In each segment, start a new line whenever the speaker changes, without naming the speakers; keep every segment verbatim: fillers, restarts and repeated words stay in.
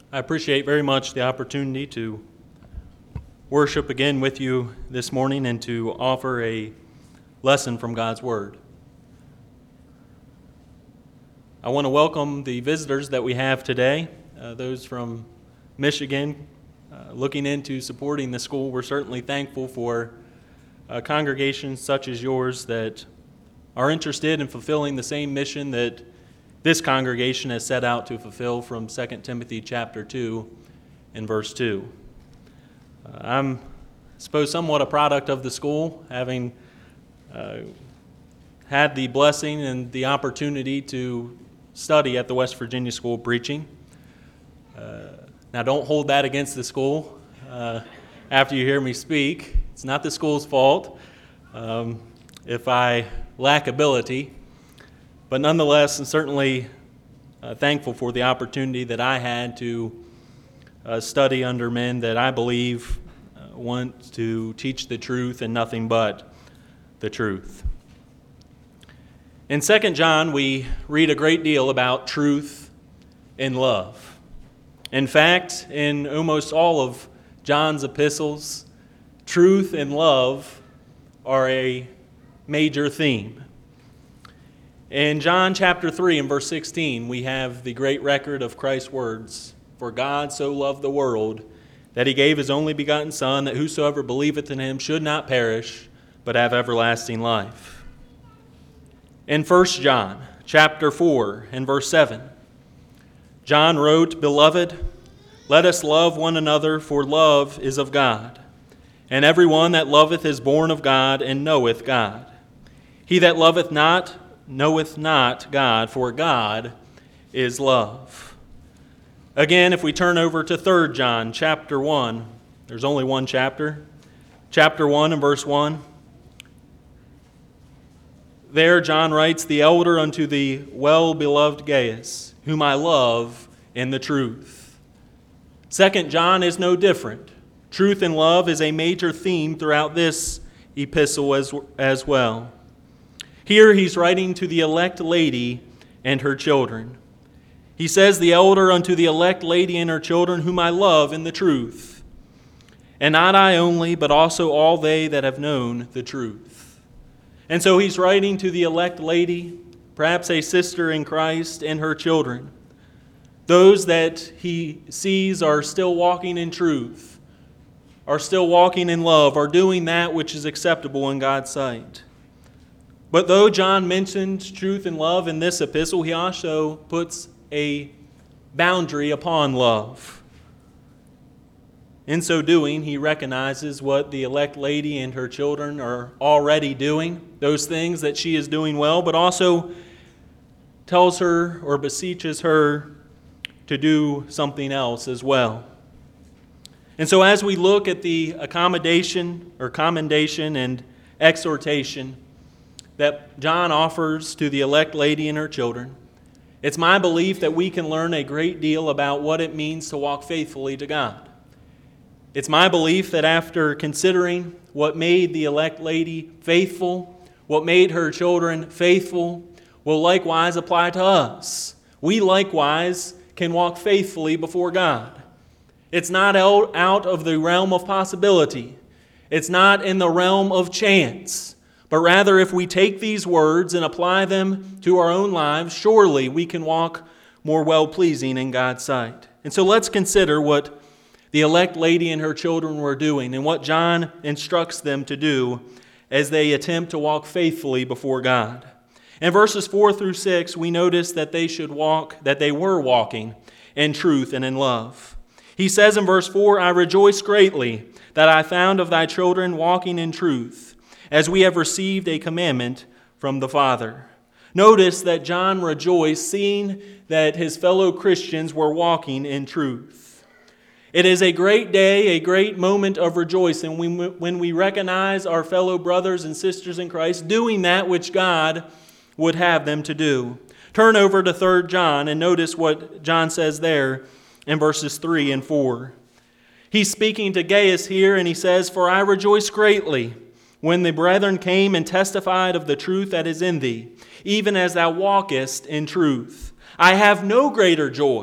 I appreciate very much the opportunity to worship again with you this morning and to offer a lesson from God's Word. I want to welcome the visitors that we have today, uh, those from Michigan uh, looking into supporting the school. We're certainly thankful for uh, congregations such as yours that are interested in fulfilling the same mission that this congregation has set out to fulfill from Second Timothy chapter two and verse two. Uh, I'm, I suppose, somewhat a product of the school, having uh, had the blessing and the opportunity to study at the West Virginia School of Preaching. Uh, now, don't hold that against the school uh, after you hear me speak. It's not the school's fault um, if I lack ability. But nonetheless, I'm certainly uh, thankful for the opportunity that I had to uh, study under men that I believe uh, want to teach the truth and nothing but the truth. In Second John, we read a great deal about truth and love. In fact, in almost all of John's epistles, truth and love are a major theme. In John chapter three and verse sixteen, we have the great record of Christ's words, "For God so loved the world that he gave his only begotten Son, that whosoever believeth in him should not perish, but have everlasting life." In First John chapter four and verse seven, John wrote, "Beloved, let us love one another, for love is of God. And every one that loveth is born of God, and knoweth God. He that loveth not knoweth not God, for God is love." Again, if we turn over to Third John chapter one, there's only one chapter, chapter one and verse one. There John writes, "The elder unto the well-beloved Gaius, whom I love in the truth." Second John is no different. Truth and love is a major theme throughout this epistle as, as well. Here he's writing to the elect lady and her children. He says, "The elder unto the elect lady and her children, whom I love in the truth. And not I only, but also all they that have known the truth." And so he's writing to the elect lady, perhaps a sister in Christ, and her children. Those that he sees are still walking in truth, are still walking in love, are doing that which is acceptable in God's sight. But though John mentions truth and love in this epistle, he also puts a boundary upon love. In so doing, he recognizes what the elect lady and her children are already doing, those things that she is doing well, but also tells her or beseeches her to do something else as well. And so as we look at the accommodation or commendation and exhortation that John offers to the elect lady and her children, it's my belief that we can learn a great deal about what it means to walk faithfully to God. It's my belief that after considering what made the elect lady faithful, what made her children faithful, will likewise apply to us. We likewise can walk faithfully before God. It's not out of the realm of possibility. It's not in the realm of chance. But rather, if we take these words and apply them to our own lives, surely we can walk more well-pleasing in God's sight. And so let's consider what the elect lady and her children were doing and what John instructs them to do as they attempt to walk faithfully before God. In verses four through six, we notice that they should walk, that they were walking in truth and in love. He says in verse four, "I rejoice greatly that I found of thy children walking in truth, as we have received a commandment from the Father." Notice that John rejoiced, seeing that his fellow Christians were walking in truth. It is a great day, a great moment of rejoicing when we recognize our fellow brothers and sisters in Christ doing that which God would have them to do. Turn over to Third John and notice what John says there in verses three and four. He's speaking to Gaius here, and he says, "For I rejoice greatly when the brethren came and testified of the truth that is in thee, even as thou walkest in truth. I have no greater joy,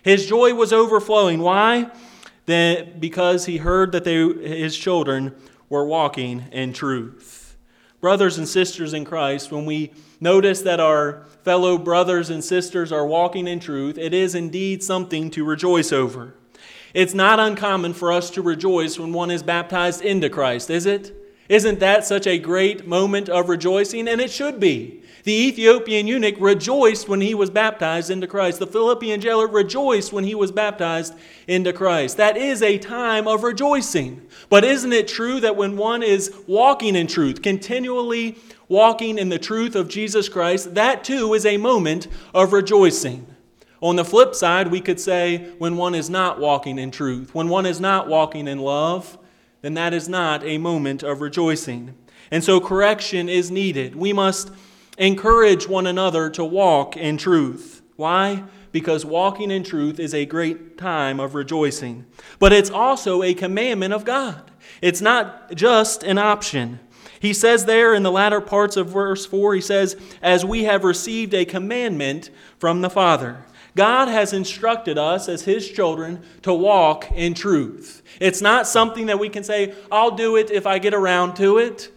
His joy was overflowing. Why? Then because he heard that they, his children were walking in truth. Brothers and sisters in Christ, when we notice that our fellow brothers and sisters are walking in truth, it is indeed something to rejoice over. It's not uncommon for us to rejoice when one is baptized into Christ, is it? Isn't that such a great moment of rejoicing? And it should be. The Ethiopian eunuch rejoiced when he was baptized into Christ. The Philippian jailer rejoiced when he was baptized into Christ. That is a time of rejoicing. But isn't it true that when one is walking in truth, continually walking in the truth of Jesus Christ, that too is a moment of rejoicing? On the flip side, we could say when one is not walking in truth, when one is not walking in love, then that is not a moment of rejoicing. And so correction is needed. We must encourage one another to walk in truth. Why? Because walking in truth is a great time of rejoicing. But it's also a commandment of God. It's not just an option. He says there in the latter parts of verse four, he says, as we have received a commandment from the Father. God has instructed us as His children to walk in truth. It's not something that we can say, I'll do it if I get around to it.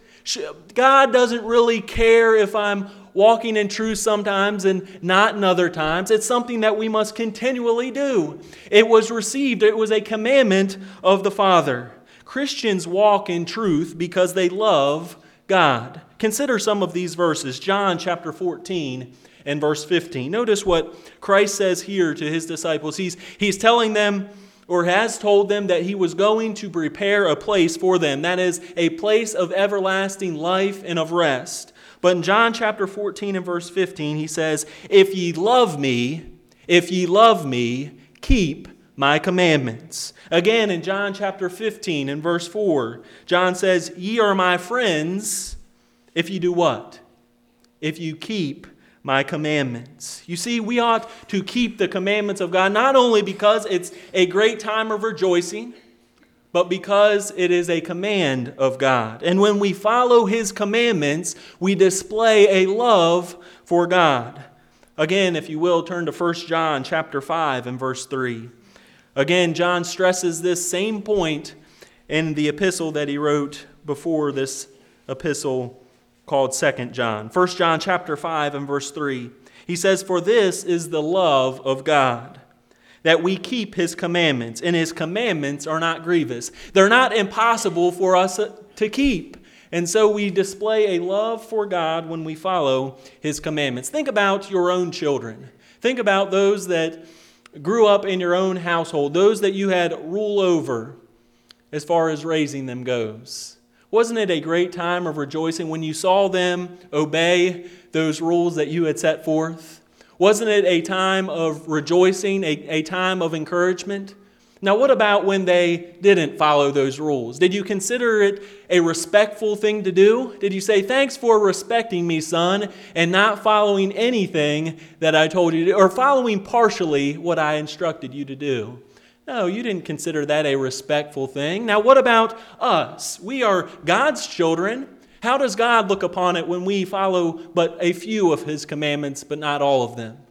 God doesn't really care if I'm walking in truth sometimes and not in other times. It's something that we must continually do. It was received. It was a commandment of the Father. Christians walk in truth because they love God. Consider some of these verses. John chapter fourteen and verse fifteen. Notice what Christ says here to His disciples. He's, he's telling them, or has told them, that He was going to prepare a place for them. That is, a place of everlasting life and of rest. But in John chapter fourteen and verse fifteen, He says, if ye love me, if ye love me, keep my commandments. Again, in John chapter fifteen and verse four, John says, ye are my friends if you do what? If you keep my commandments. You see, we ought to keep the commandments of God, not only because it's a great time of rejoicing, but because it is a command of God. And when we follow His commandments, we display a love for God. Again, if you will, turn to First John chapter five and verse three. Again, John stresses this same point in the epistle that he wrote before this epistle called Second John. First John chapter five and verse three. He says, for this is the love of God, that we keep His commandments, and His commandments are not grievous. They're not impossible for us to keep. And so we display a love for God when we follow His commandments. Think about your own children. Think about those that grew up in your own household, those that you had rule over as far as raising them goes. Wasn't it a great time of rejoicing when you saw them obey those rules that you had set forth? Wasn't it a time of rejoicing, a, a time of encouragement? Now, what about when they didn't follow those rules? Did you consider it a respectful thing to do? Did you say, thanks for respecting me, son, and not following anything that I told you to do, or following partially what I instructed you to do? No, you didn't consider that a respectful thing. Now, what about us? We are God's children. How does God look upon it when we follow but a few of His commandments, but not all of them?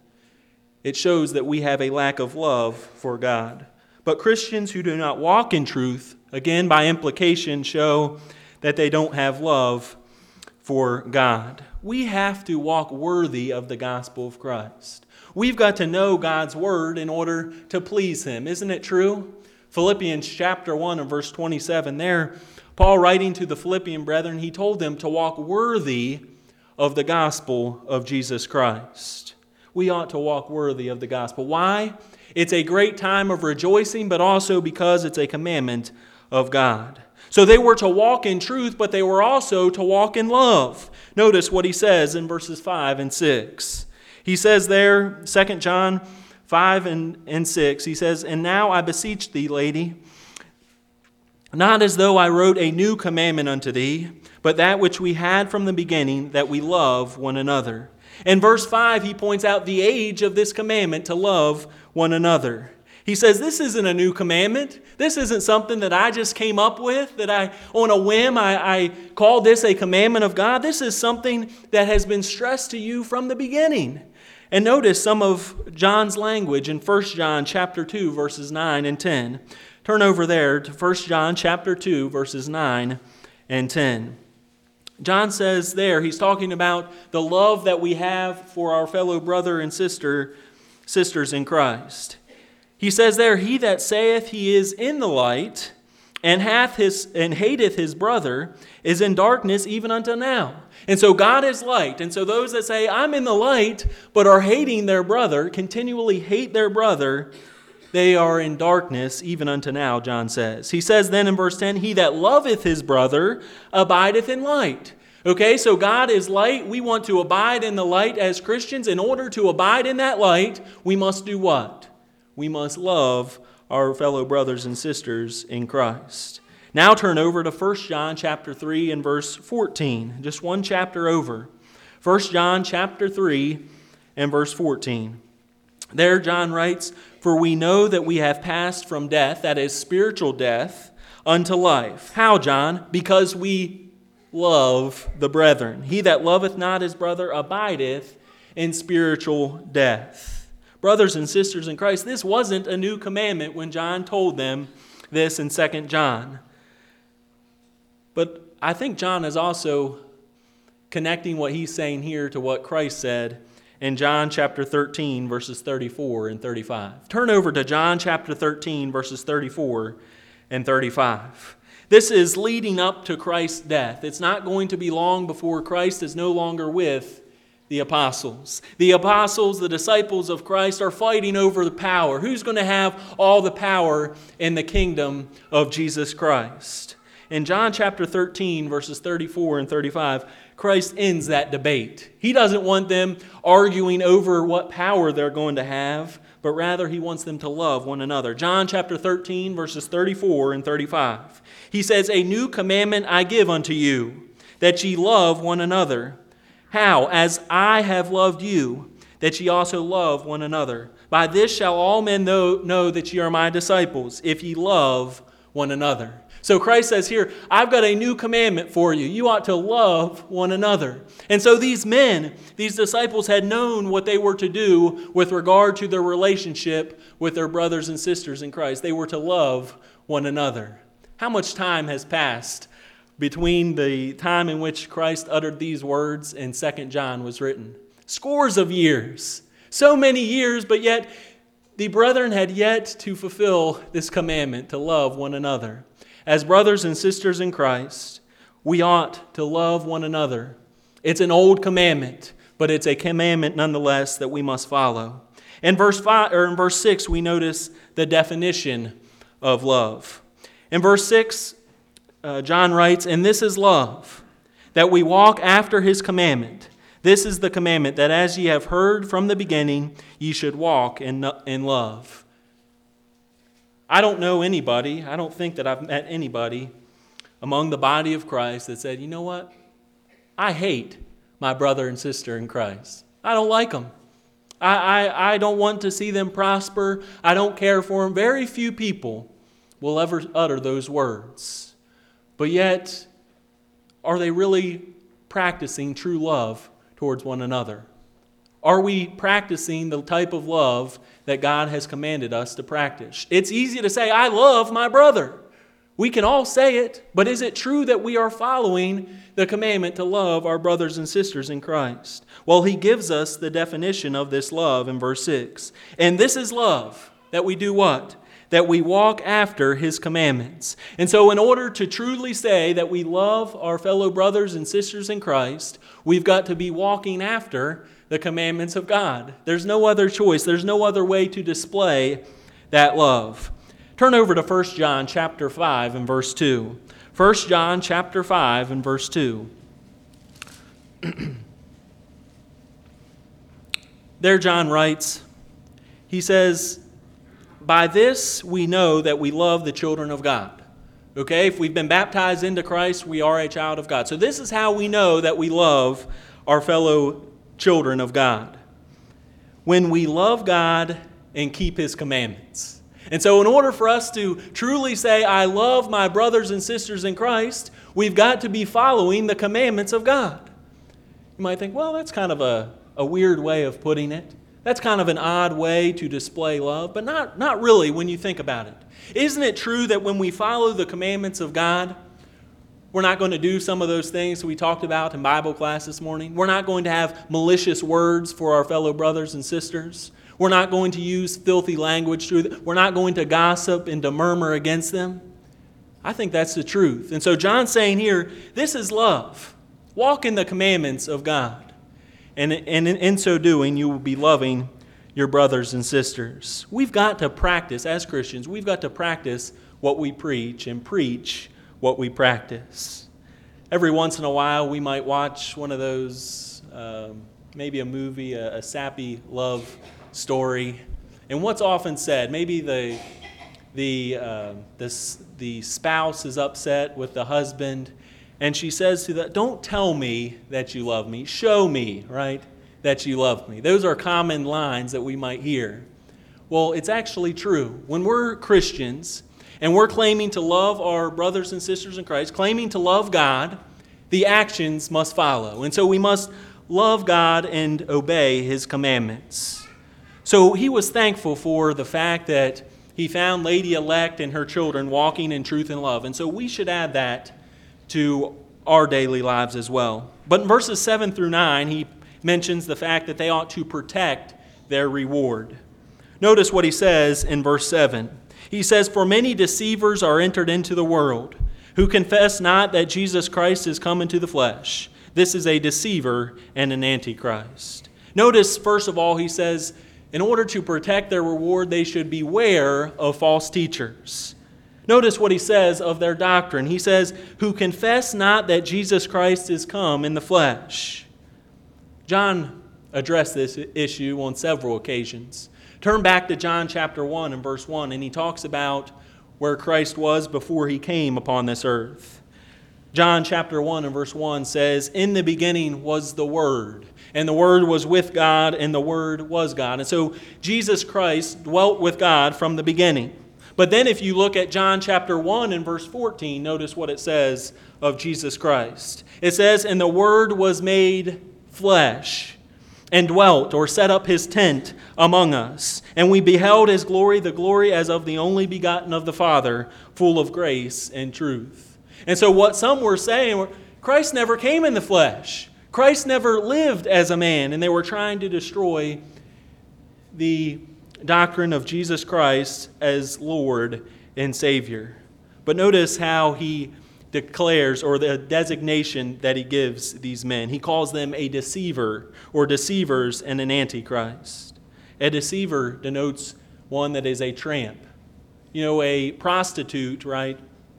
It shows that we have a lack of love for God. But Christians who do not walk in truth, again, by implication, show that they don't have love for God. We have to walk worthy of the gospel of Christ. We've got to know God's word in order to please Him. Isn't it true? Philippians chapter one and verse twenty-seven there, Paul writing to the Philippian brethren, he told them to walk worthy of the gospel of Jesus Christ. We ought to walk worthy of the gospel. Why? It's a great time of rejoicing, but also because it's a commandment of God. So they were to walk in truth, but they were also to walk in love. Notice what he says in verses five and six. He says there, Second John five and six, he says, and now I beseech thee, lady, not as though I wrote a new commandment unto thee, but that which we had from the beginning, that we love one another. In verse five, he points out the age of this commandment to love one another. He says, this isn't a new commandment. This isn't something that I just came up with, that I, on a whim, I, I called this a commandment of God. This is something that has been stressed to you from the beginning. And notice some of John's language in First John chapter two, verses nine and ten. Turn over there to First John chapter two, verses nine and ten. John says there, he's talking about the love that we have for our fellow brother and sister, sisters in Christ. He says there, he that saith he is in the light and hath his and hateth his brother is in darkness even until now. And so God is light. And so those that say, I'm in the light, but are hating their brother, continually hate their brother, they are in darkness even unto now, John says. He says then in verse ten, he that loveth his brother abideth in light. Okay, so God is light. We want to abide in the light as Christians. In order to abide in that light, we must do what? We must love our fellow brothers and sisters in Christ. Now turn over to First John chapter three and verse fourteen. Just one chapter over. First John chapter three and verse fourteen. There John writes, for we know that we have passed from death, that is spiritual death, unto life. How, John? Because we love the brethren. He that loveth not his brother abideth in spiritual death. Brothers and sisters in Christ, this wasn't a new commandment when John told them this in Second John. But I think John is also connecting what he's saying here to what Christ said in John chapter thirteen, verses thirty-four and thirty-five. Turn over to John chapter thirteen, verses thirty-four and thirty-five. This is leading up to Christ's death. It's not going to be long before Christ is no longer with the apostles. The apostles, the disciples of Christ, are fighting over the power. Who's going to have all the power in the kingdom of Jesus Christ? In John chapter thirteen, verses thirty-four and thirty-five, Christ ends that debate. He doesn't want them arguing over what power they're going to have, but rather he wants them to love one another. John chapter thirteen, verses thirty-four and thirty-five. He says, a new commandment I give unto you, that ye love one another. How? As I have loved you, that ye also love one another. By this shall all men know, know that ye are my disciples, if ye love one another. So Christ says here, I've got a new commandment for you. You ought to love one another. And so these men, these disciples had known what they were to do with regard to their relationship with their brothers and sisters in Christ. They were to love one another. How much time has passed between the time in which Christ uttered these words and Second John was written? Scores of years. So many years, but yet the brethren had yet to fulfill this commandment to love one another. As brothers and sisters in Christ, we ought to love one another. It's an old commandment, but it's a commandment nonetheless that we must follow. In verse five or in verse six, we notice the definition of love. In verse six, uh, John writes, and this is love, that we walk after his commandment. This is the commandment, that as ye have heard from the beginning, ye should walk in, in love. I don't know anybody, I don't think that I've met anybody among the body of Christ that said, you know what? I hate my brother and sister in Christ. I don't like them. I, I, I don't want to see them prosper. I don't care for them. Very few people will ever utter those words. But yet, are they really practicing true love towards one another? Are we practicing the type of love that God has commanded us to practice? It's easy to say, I love my brother. We can all say it, but is it true that we are following the commandment to love our brothers and sisters in Christ? Well, he gives us the definition of this love in verse six. And this is love, that we do what? That we walk after his commandments. And so in order to truly say that we love our fellow brothers and sisters in Christ, we've got to be walking after the commandments of God. There's no other choice. There's no other way to display that love. Turn over to First John chapter five and verse two. First John chapter five and verse two. There John writes, he says, by this we know that we love the children of God. Okay, if we've been baptized into Christ, we are a child of God. So this is how we know that we love our fellow children of God. When we love God and keep his commandments. And so in order for us to truly say, I love my brothers and sisters in Christ, we've got to be following the commandments of God. You might think, well, that's kind of a, a weird way of putting it. That's kind of an odd way to display love, but not, not really when you think about it. Isn't it true that when we follow the commandments of God, we're not going to do some of those things we talked about in Bible class this morning? We're not going to have malicious words for our fellow brothers and sisters. We're not going to use filthy language through them. We're not going to gossip and to murmur against them. I think that's the truth. And so John's saying here, this is love. Walk in the commandments of God. And, and in, in so doing, you will be loving your brothers and sisters. We've got to practice, as Christians, we've got to practice what we preach and preach what we practice. Every once in a while, we might watch one of those, um, maybe a movie, a, a sappy love story. And what's often said, maybe the, the, uh, the, the spouse is upset with the husband, and she says to the, don't tell me that you love me, show me, right, that you love me. Those are common lines that we might hear. Well, it's actually true. When we're Christians and we're claiming to love our brothers and sisters in Christ, claiming to love God, the actions must follow. And so we must love God and obey His commandments. So he was thankful for the fact that he found Lady Elect and her children walking in truth and love. And so we should add that to our daily lives as well. But in verses seven through nine, he mentions the fact that they ought to protect their reward. Notice what he says in verse seven. He says, "For many deceivers are entered into the world, who confess not that Jesus Christ is come into the flesh. This is a deceiver and an antichrist." Notice, first of all, he says, in order to protect their reward, they should beware of false teachers. Notice what he says of their doctrine. He says, "Who confess not that Jesus Christ is come in the flesh." John addressed this issue on several occasions. Turn back to John chapter one and verse one, and he talks about where Christ was before he came upon this earth. John chapter one and verse one says, "In the beginning was the Word, and the Word was with God, and the Word was God." And so Jesus Christ dwelt with God from the beginning. But then if you look at John chapter one and verse fourteen, notice what it says of Jesus Christ. It says, "And the Word was made flesh, and dwelt," or set up his tent among us. "And we beheld his glory, the glory as of the only begotten of the Father, full of grace and truth." And so what some were saying, Christ never came in the flesh. Christ never lived as a man, and they were trying to destroy the doctrine of Jesus Christ as Lord and Savior. But notice how he declares, or the designation that he gives these men. He calls them a deceiver, or deceivers, and an antichrist. A deceiver denotes one that is a tramp. You know, a prostitute, right,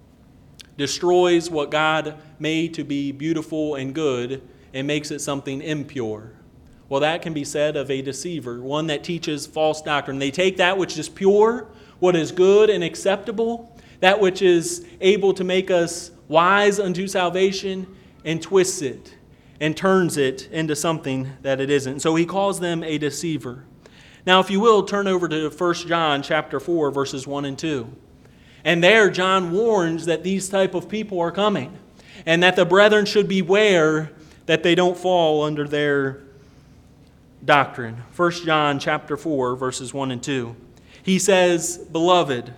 destroys what God made to be beautiful and good and makes it something impure. Well, that can be said of a deceiver, one that teaches false doctrine. They take that which is pure, what is good and acceptable, that which is able to make us wise unto salvation, and twists it and turns it into something that it isn't. So he calls them a deceiver. Now, if you will, turn over to First John chapter four, verses one and two. And there John warns that these type of people are coming, and that the brethren should beware that they don't fall under their doctrine. First John chapter four, verses one and two. He says, "Beloved,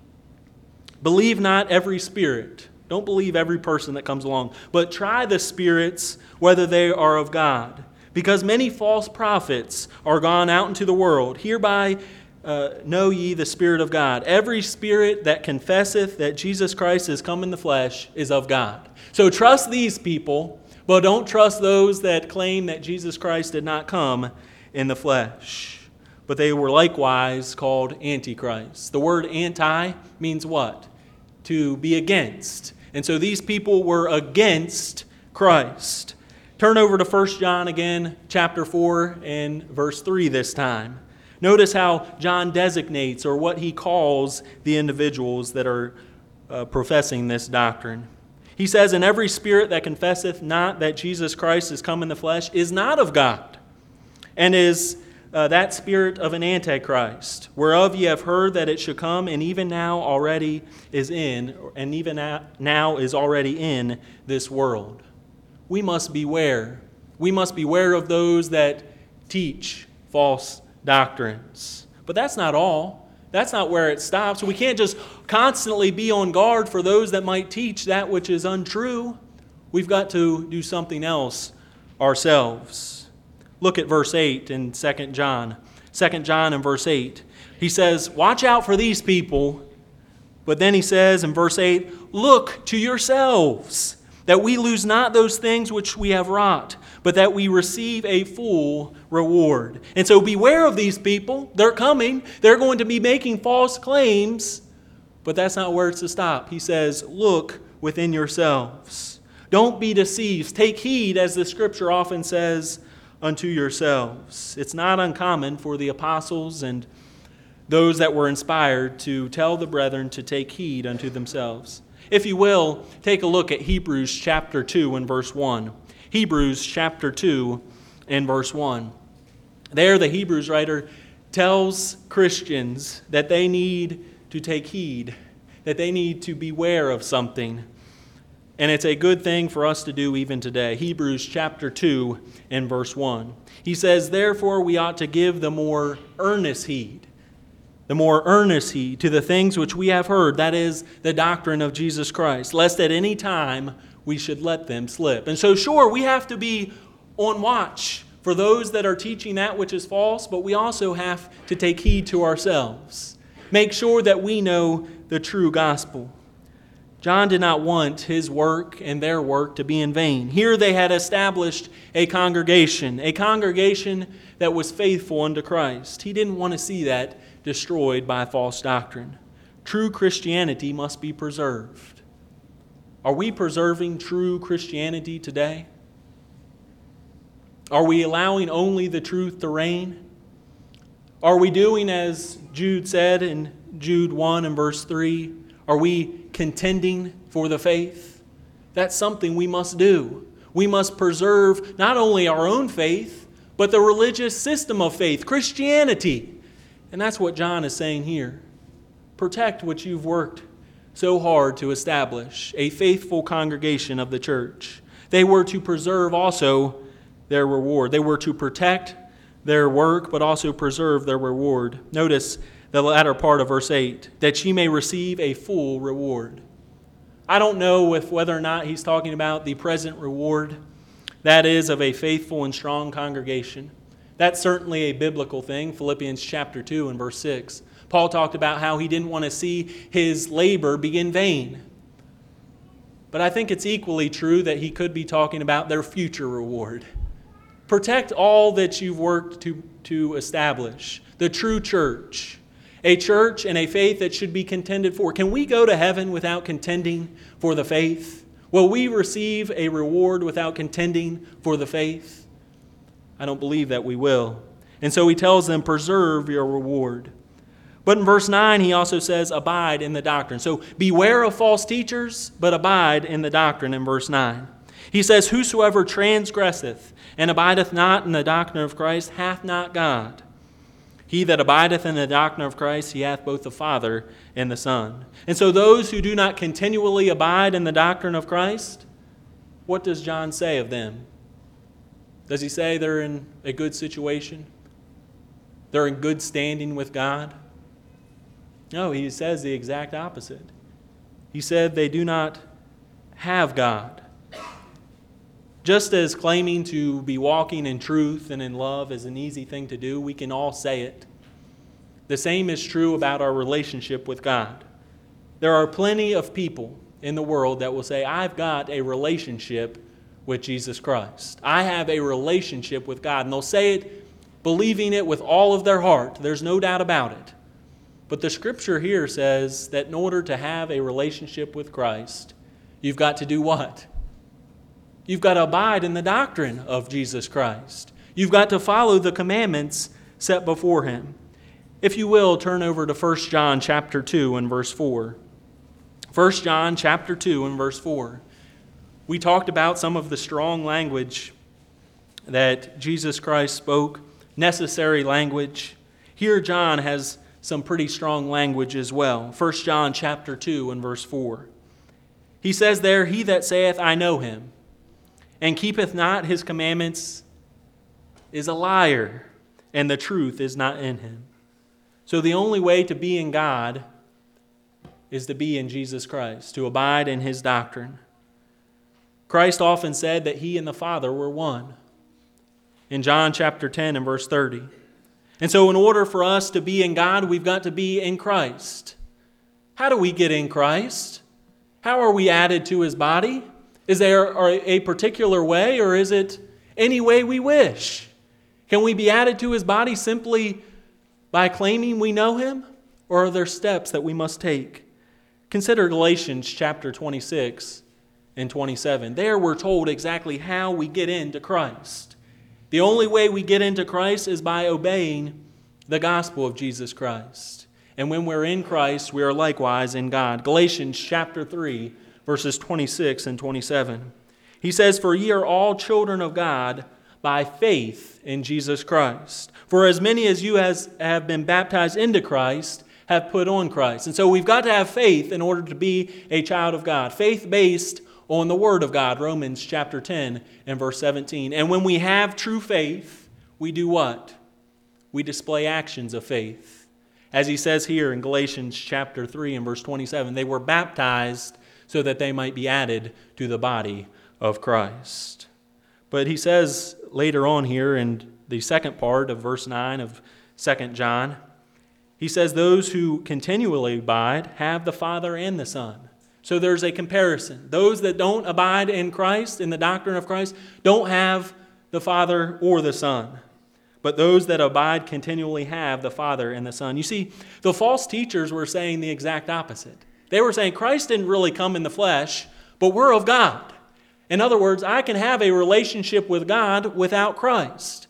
believe not every spirit." Don't believe every person that comes along, but try the spirits whether they are of God, because many false prophets are gone out into the world. Hereby uh, know ye the Spirit of God. Every spirit that confesseth that Jesus Christ is come in the flesh is of God. So trust these people, but don't trust those that claim that Jesus Christ did not come in the flesh. But they were likewise called antichrists. The word anti means what? To be against. And so these people were against Christ. Turn over to First John again, chapter four and verse three this time. Notice how John designates, or what he calls, the individuals that are uh, professing this doctrine. He says, "And every spirit that confesseth not that Jesus Christ is come in the flesh is not of God, and is Uh, that spirit of an antichrist, whereof ye have heard that it should come, and even now already is in, and even now is already in this world." We must beware. We must beware of those that teach false doctrines. But that's not all. That's not where it stops. We can't just constantly be on guard for those that might teach that which is untrue. We've got to do something else ourselves. Look at verse eight in Second John. Second John in verse eight. He says, watch out for these people. But then he says in verse eight, look to yourselves, that we lose not those things which we have wrought, but that we receive a full reward. And so beware of these people. They're coming. They're going to be making false claims. But that's not where it's to stop. He says, look within yourselves. Don't be deceived. Take heed, as the Scripture often says, unto yourselves. It's not uncommon for the apostles and those that were inspired to tell the brethren to take heed unto themselves. If you will, take a look at Hebrews chapter two and verse one. Hebrews chapter two and verse one. There the Hebrews writer tells Christians that they need to take heed, that they need to beware of something. And it's a good thing for us to do even today. Hebrews chapter two and verse one. He says, therefore we ought to give the more earnest heed, the more earnest heed to the things which we have heard, that is, the doctrine of Jesus Christ, lest at any time we should let them slip. And so sure, we have to be on watch for those that are teaching that which is false, but we also have to take heed to ourselves. Make sure that we know the true gospel. John did not want his work and their work to be in vain. Here they had established a congregation, a congregation that was faithful unto Christ. He didn't want to see that destroyed by false doctrine. True Christianity must be preserved. Are we preserving true Christianity today? Are we allowing only the truth to reign? Are we doing as Jude said in Jude one and verse three? Are we contending for the faith? That's something we must do. We must preserve not only our own faith, but the religious system of faith, Christianity. And that's what John is saying here. Protect what you've worked so hard to establish, a faithful congregation of the church. They were to preserve also their reward. They were to protect their work, but also preserve their reward. Notice the latter part of verse eight, that ye may receive a full reward. I don't know if whether or not he's talking about the present reward, that is, of a faithful and strong congregation. That's certainly a biblical thing, Philippians chapter two and verse six. Paul talked about how he didn't want to see his labor be in vain. But I think it's equally true that he could be talking about their future reward. Protect all that you've worked to, to establish, the true church, a church and a faith that should be contended for. Can we go to heaven without contending for the faith? Will we receive a reward without contending for the faith? I don't believe that we will. And so he tells them, preserve your reward. But in verse nine, he also says, abide in the doctrine. So beware of false teachers, but abide in the doctrine in verse nine. He says, whosoever transgresseth and abideth not in the doctrine of Christ hath not God. He that abideth in the doctrine of Christ, he hath both the Father and the Son. And so those who do not continually abide in the doctrine of Christ, what does John say of them? Does he say they're in a good situation? They're in good standing with God? No, he says the exact opposite. He said they do not have God. Just as claiming to be walking in truth and in love is an easy thing to do, we can all say it. The same is true about our relationship with God. There are plenty of people in the world that will say, I've got a relationship with Jesus Christ. I have a relationship with God. And they'll say it believing it with all of their heart. There's no doubt about it. But the Scripture here says that in order to have a relationship with Christ, you've got to do what? You've got to abide in the doctrine of Jesus Christ. You've got to follow the commandments set before him. If you will, turn over to First John chapter two and verse four. First John chapter two and verse four. We talked about some of the strong language that Jesus Christ spoke, necessary language. Here John has some pretty strong language as well. First John chapter two and verse four. He says there, he that saith, I know him, and keepeth not his commandments, is a liar, and the truth is not in him. So the only way to be in God is to be in Jesus Christ, to abide in his doctrine. Christ often said that he and the Father were one. In John chapter ten and verse thirty. And so in order for us to be in God, we've got to be in Christ. How do we get in Christ? How are we added to his body? Is there a particular way, or is it any way we wish? Can we be added to his body simply by claiming we know him? Or are there steps that we must take? Consider Galatians chapter twenty-six and twenty-seven. There we're told exactly how we get into Christ. The only way we get into Christ is by obeying the gospel of Jesus Christ. And when we're in Christ, we are likewise in God. Galatians chapter three, verses twenty-six and twenty-seven. He says, "For ye are all children of God by faith in Jesus Christ. For as many as you has, have been baptized into Christ have put on Christ." And so we've got to have faith in order to be a child of God. Faith based on the Word of God, Romans chapter ten and verse seventeen. And when we have true faith, we do what? We display actions of faith. As he says here in Galatians chapter three and verse twenty-seven, they were baptized so that they might be added to the body of Christ. But he says later on here in the second part of verse nine of Second John, he says, "Those who continually abide have the Father and the Son." So there's a comparison. Those that don't abide in Christ, in the doctrine of Christ, don't have the Father or the Son. But those that abide continually have the Father and the Son. You see, the false teachers were saying the exact opposite. They were saying Christ didn't really come in the flesh, but we're of God. In other words, I can have a relationship with God without Christ.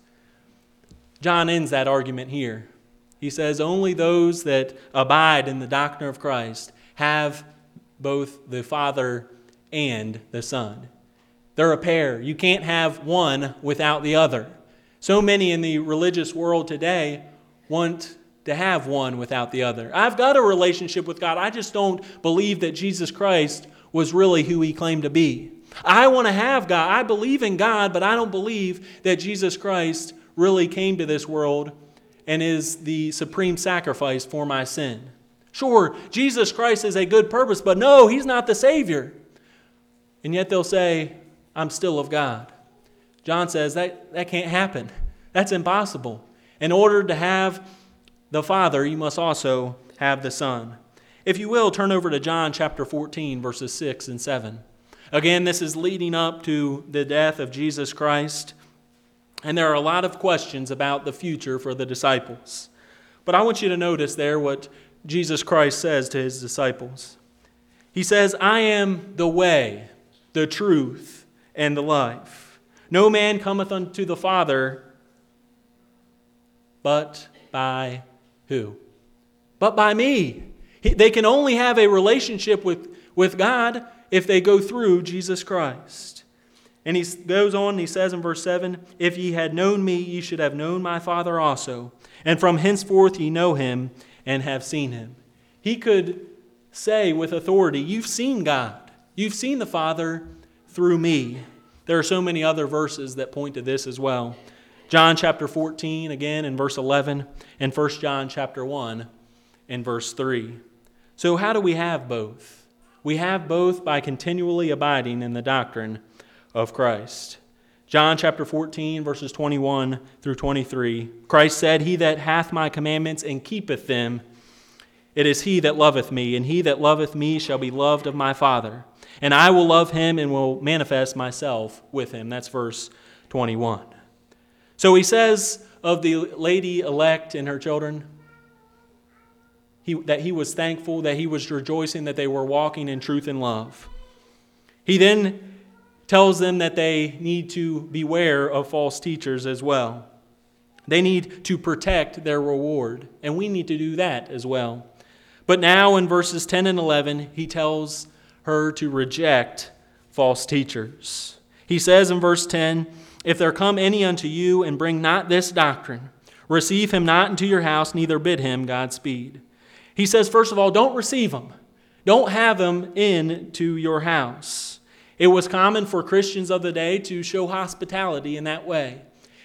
John ends that argument here. He says, only those that abide in the doctrine of Christ have both the Father and the Son. They're a pair. You can't have one without the other. So many in the religious world today want to have one without the other. I've got a relationship with God. I just don't believe that Jesus Christ was really who he claimed to be. I want to have God. I believe in God, but I don't believe that Jesus Christ really came to this world and is the supreme sacrifice for my sin. Sure, Jesus Christ is a good purpose, but no, he's not the Savior. And yet they'll say, I'm still of God. John says that, that can't happen. That's impossible. In order to have the Father, you must also have the Son. If you will, turn over to John chapter fourteen, verses six and seven. Again, this is leading up to the death of Jesus Christ. And there are a lot of questions about the future for the disciples. But I want you to notice there what Jesus Christ says to his disciples. He says, I am the way, the truth, and the life. No man cometh unto the Father but by who? But by me. He, they can only have a relationship with, with God if they go through Jesus Christ. And he goes on and he says in verse seven, if ye had known me, ye should have known my Father also. And from henceforth ye know him and have seen him. He could say with authority, you've seen God. You've seen the Father through me. There are so many other verses that point to this as well. John chapter fourteen, again in verse eleven, and First John chapter one in verse three. So how do we have both? We have both by continually abiding in the doctrine of Christ. John chapter fourteen, verses twenty-one through twenty-three. Christ said, he that hath my commandments and keepeth them, it is he that loveth me, and he that loveth me shall be loved of my Father. And I will love him and will manifest myself with him. That's verse twenty-one. So he says of the lady elect and her children, he, that he was thankful, that he was rejoicing that they were walking in truth and love. He then tells them that they need to beware of false teachers as well. They need to protect their reward, and we need to do that as well. But now in verses ten and eleven, he tells her to reject false teachers. He says in verse ten, if there come any unto you and bring not this doctrine, receive him not into your house, neither bid him Godspeed. He says, first of all, don't receive him. Don't have him into your house. It was common for Christians of the day to show hospitality in that way.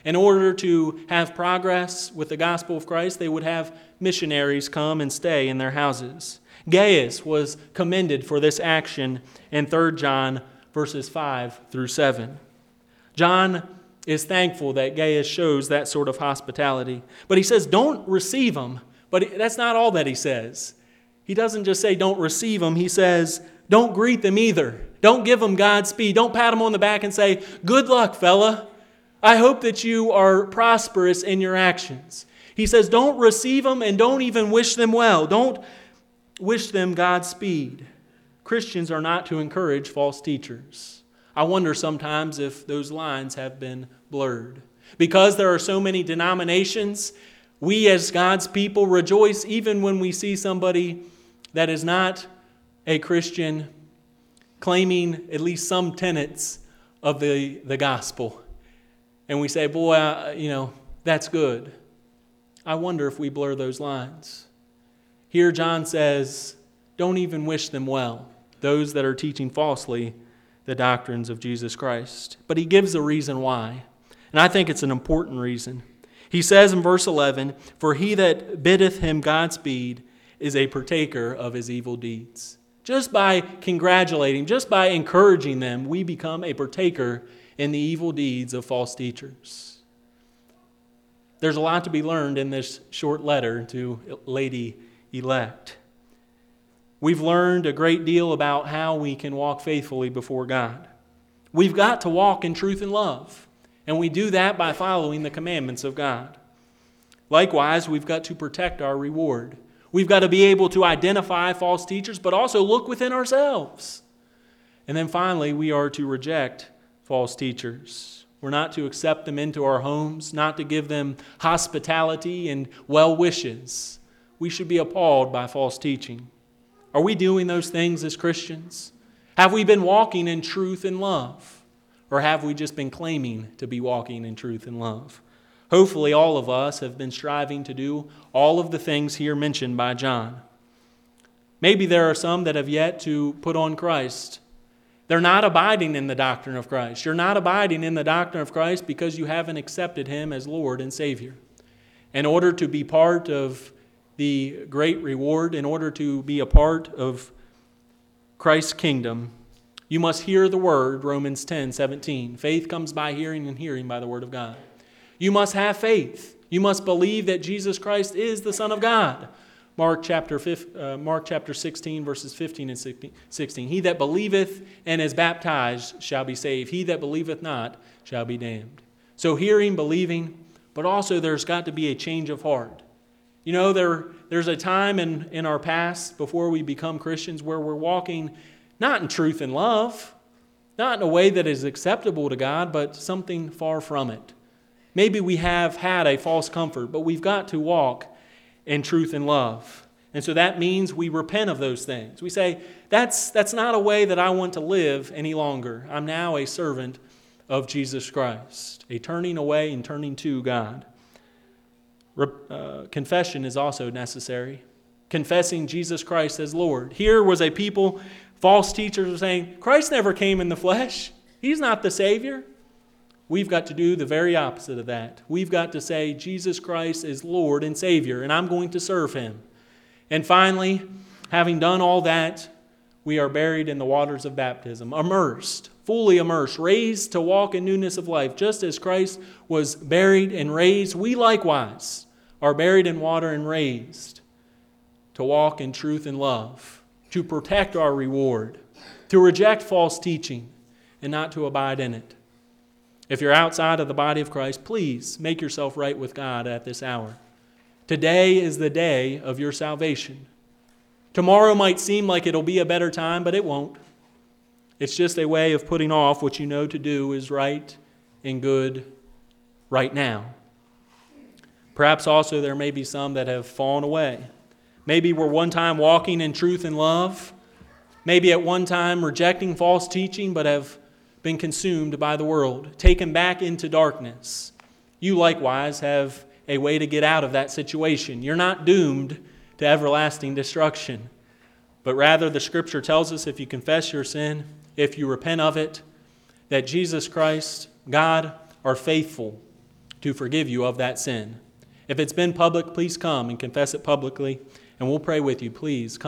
In order to have progress with the gospel of Christ, they would have missionaries come and stay in their houses. Gaius was commended for this action in Third John verses five through seven. John is thankful that Gaius shows that sort of hospitality. But he says, don't receive them. But that's not all that he says. He doesn't just say don't receive them. He says, don't greet them either. Don't give them Godspeed. Don't pat them on the back and say, good luck, fella. I hope that you are prosperous in your actions. He says, don't receive them and don't even wish them well. Don't wish them Godspeed. Christians are not to encourage false teachers. I wonder sometimes if those lines have been blurred. Because there are so many denominations, we as God's people rejoice even when we see somebody that is not a Christian claiming at least some tenets of the, the gospel. And we say, boy, uh, you know, that's good. I wonder if we blur those lines. Here John says, don't even wish them well, those that are teaching falsely the doctrines of Jesus Christ. But he gives a reason why. And I think it's an important reason. He says in verse eleven, for he that biddeth him Godspeed is a partaker of his evil deeds. Just by congratulating, just by encouraging them, we become a partaker in the evil deeds of false teachers. There's a lot to be learned in this short letter to Lady Elect. We've learned a great deal about how we can walk faithfully before God. We've got to walk in truth and love, and we do that by following the commandments of God. Likewise, we've got to protect our reward. We've got to be able to identify false teachers, but also look within ourselves. And then finally, we are to reject false teachers. We're not to accept them into our homes, not to give them hospitality and well wishes. We should be appalled by false teaching. Are we doing those things as Christians? Have we been walking in truth and love? Or have we just been claiming to be walking in truth and love? Hopefully all of us have been striving to do all of the things here mentioned by John. Maybe there are some that have yet to put on Christ. They're not abiding in the doctrine of Christ. You're not abiding in the doctrine of Christ because you haven't accepted Him as Lord and Savior. In order to be part of the great reward, in order to be a part of Christ's kingdom, you must hear the word, Romans ten seventeen. Faith comes by hearing, and hearing by the word of God. You must have faith. You must believe that Jesus Christ is the Son of God. Mark chapter five, uh, Mark chapter sixteen, verses fifteen and sixteen. He that believeth and is baptized shall be saved. He that believeth not shall be damned. So hearing, believing, but also there's got to be a change of heart. You know, there, there's a time in, in our past before we become Christians where we're walking not in truth and love, not in a way that is acceptable to God, but something far from it. Maybe we have had a false comfort, but we've got to walk in truth and love. And so that means we repent of those things. We say, that's, that's not a way that I want to live any longer. I'm now a servant of Jesus Christ, a turning away and turning to God. Uh, confession is also necessary. Confessing Jesus Christ as Lord. Here was a people, false teachers were saying, Christ never came in the flesh. He's not the Savior. We've got to do the very opposite of that. We've got to say Jesus Christ is Lord and Savior, and I'm going to serve Him. And finally, having done all that, we are buried in the waters of baptism, immersed, fully immersed, raised to walk in newness of life. Just as Christ was buried and raised, we likewise are buried in water and raised to walk in truth and love, to protect our reward, to reject false teaching, and not to abide in it. If you're outside of the body of Christ, please make yourself right with God at this hour. Today is the day of your salvation. Tomorrow might seem like it'll be a better time, but it won't. It's just a way of putting off what you know to do is right and good right now. Perhaps also there may be some that have fallen away. Maybe we're one time walking in truth and love. Maybe at one time rejecting false teaching, but have been consumed by the world, taken back into darkness. You likewise have a way to get out of that situation. You're not doomed to everlasting destruction, but rather the Scripture tells us if you confess your sin, if you repent of it, that Jesus Christ, God, are faithful to forgive you of that sin. If it's been public, please come and confess it publicly, and we'll pray with you. Please come.